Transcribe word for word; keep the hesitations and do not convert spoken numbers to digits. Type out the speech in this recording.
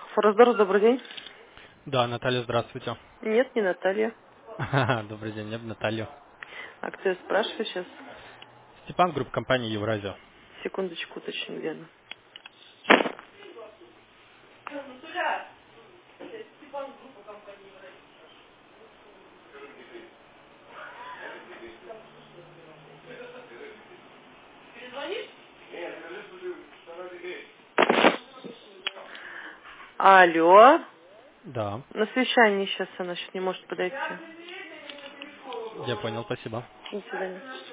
Фороздар, добрый день. Да, Наталья, здравствуйте. Нет, не Наталья. Добрый день, я бы Наталью. А кто я спрашиваю сейчас? Степан, группа компании Евразия. Секундочку, уточню, где она. Алло. Да, На совещании сейчас она сейчас не может подойти. я понял, спасибо. До свидания.